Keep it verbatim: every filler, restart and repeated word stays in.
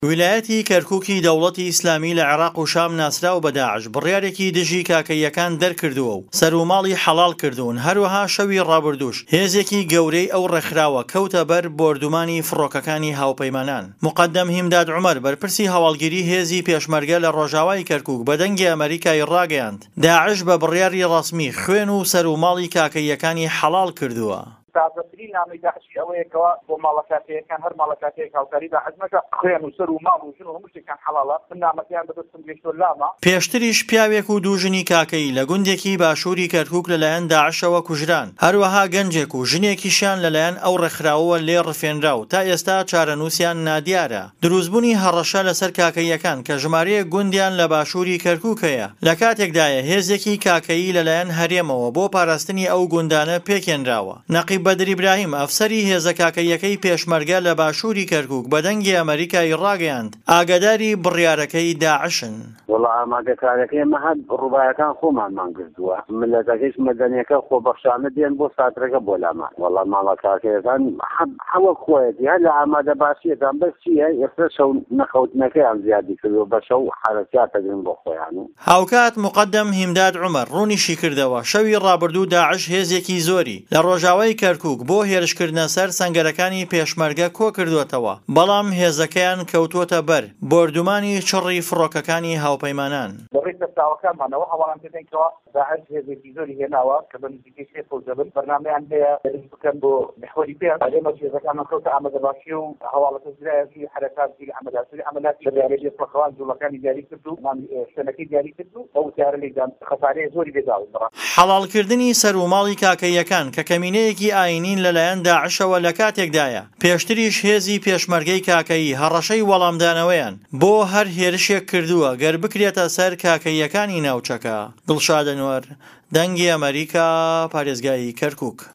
ویلایەتی کەرکووکی دەوڵەتی ئیسلامی لە عێراق و شام ناسراو بە داعش بڕیارێکی دژی کاکەیەکان دەرکردووە و سەرۆماڵی حەڵال کردوون. هەروەها شەوی ڕابردووش هێزێکی گەورەی ئەو ڕێکخراوە کەوتە بەر بۆردومانی فڕۆکەکانی هاوپەیمانان. موقەدەم هیمداد عومەر بەرپرسی هەواڵگیری هێزی پێشمەرگە لە ڕۆژاوای کەرکووک بە دەنگی ئەمریکای ڕاگەیاند داعش بە بڕیاری ڕەسمی خوێن و سەرۆماڵی کاکەیەکانی حەڵال کردووە. تازەترین نامی داعشی ئەوەیەکەوە بۆ ماڵەکاتەیەکان هەر ماڵەکاتەیەک هاوکاری داعش مەکە خوێن و سەر و ماڵ و ژن و هەموو شتێکان حەڵاڵە نامەکەیان بەدەستم گەیشتۆ لامە. پێشتریش پیاوێک و دووژنی کاکەی لە گوندێکی باشووری کەرکووک لەلایەن داعشەوە کوژران. هەروەها گەنجێک و ژنێکیشیان لەلایەن ئەو ڕێکخراوەوە لێ ڕفێنرا و تا ئێستا چارەنووسیان نادیارە. دروستبوونی هەڕەشە لەسەر کاکەیەکان کە ژمارەیە گوندیان لە باشووری کەرکووک هەیە لە کاتێکدایە هێزێکی کاکەیی لەلایەن هەرێمەوە بۆ پاراستنی ئەو گوندانە پێکێنراوە. نەقیب بەدر ئیبراهیم ئەفسەری هێزە کاکەیەکەی پێشمەرگە لە باشووری کەرکووک بە دەنگی ئەمریکای ڕاگەیاند ئاگاداری بڕیارەکەی داعشن. وەڵا ئامادەکاریەکەی مەهەد ڕووبایەکان خۆمانمان کردووە ملەتەکەیش مەدەنیەکە خۆبەخشانە دێن بۆ ساترەکە بۆ لامان. وەڵا ماڵە کاکەیەکان حەوە خۆیەتی هەر لە ئامادە باشیەکان بەس چییە ئێستا شەو نەخەوتنەکەیان زیادی کردووە بە شەو حرەکاتەگرن بۆ خۆیان. هاوکات موقەدەم هیمداد عومەر ڕوونیشی کردەوە شەوی ڕابردوو داعش هێزێکی زۆری لە ڕۆژاوای کەرکووک بۆ هێرشکردنە سەر سەنگەرەکانی پێشمەرگە کۆ کردوێتەوە، بەڵام هێزەکەیان کەوتووەتە بەر بۆردومانی چڕی فڕۆکەکانی هاوپەیمانان. بەڕێ سەرچاوەکانمانەوە هەواڵان پێدەنکەوە داعش هێزێکی زۆری هێناوە کە بە نزیکەی سێ سەد دەبن بەرنامەیان هەیە دەست بکەن بۆ محوەری پێ ئەمە هێزەکانمان کەوتە ئامادەباشی و هەواڵەتە زرایەتی حرەکاتی عەمەلیاتی عەمەلیاتی لەدارەیە فڕۆکەوان جوڵەکانی دیاری کرد و شوێنەکەی دیاری کرد و ئەو تیارە لێدان خەسارەیە زۆری بێداوە. حەڵالکردنی سەر و ماڵی کاکەیەکان کە کەمینەیەکی ئاینین لەلایەن داعشەوە لە کاتێکدایە پێشتریش هێزی پێشمەرگەی کاکەیی هەڕەشەی وەڵامدانەوەیان بۆ هەر هێرشێک کردووە گەر بکرێتە سەر کاکەیەکانی ناوچەکە. دڵشاد ئەنوەر، دەنگی ئەمریکا، پارێزگای کەرکووک.